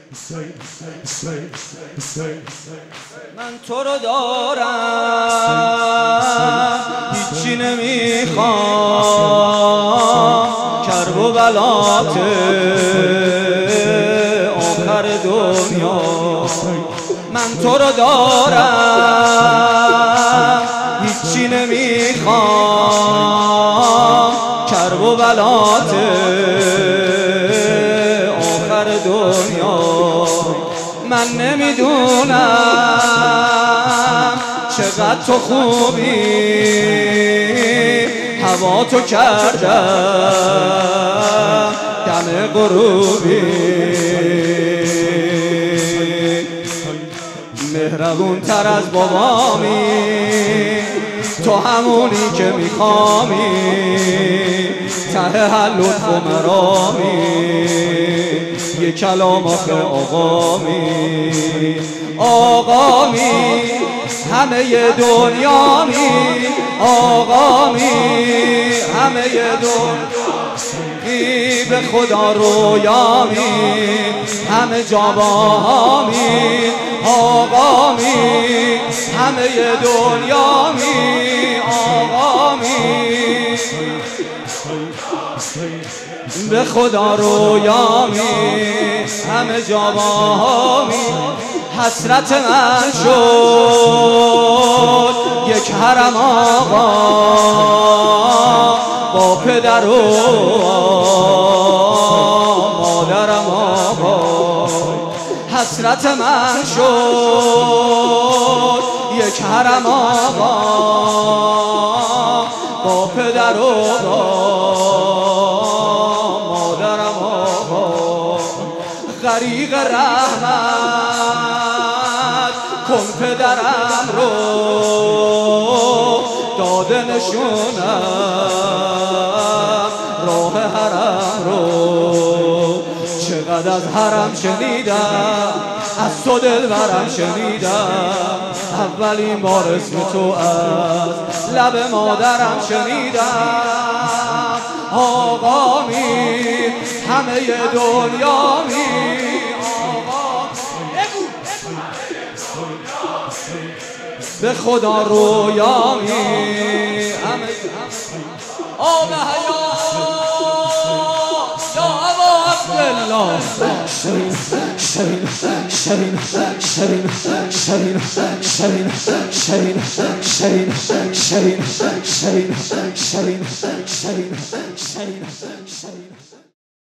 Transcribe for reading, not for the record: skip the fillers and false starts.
من تو رو دارم هیچی نمیخوام، کرب و بلات آخر دنیا. من تو رو دارم هیچی نمیخوام، کرب و بلات آخر دنیا. من نمیدونم چقدر تو خوبی، هوا تو کردم دم غروبی. مهربون تر از بابامی، تو همونی که میخوامی، ته هر لطف و مرامی، یه کلام آخه آقامی. آقامی همه دنیامی، آقامی همه دنیامی، به خدا رویامی، همه جابامی. آقامی همه دنیامی، آقامی به خدا رویامی، همه جابامی. حسرت من شد یک حرم آقا با پدر و مادرم آقا. حسرت من شد یک حرم آقا با پدر و مادرم آقا. غریق رحمت کن پدرم رو، داده نشونم راه حرم رو. چقدر از حرم شنیدم، از تو دلبرم شنیدم، اولین بار اسم تو از لب مادرم شنیدم. آقامی همه دنیامی، به خدا رویامی. آب حیات یا ابا عبدالله. شرین شرین شرین شرین شرین شرین شرین شرین شرین شرین شرین شرین شرین شرین.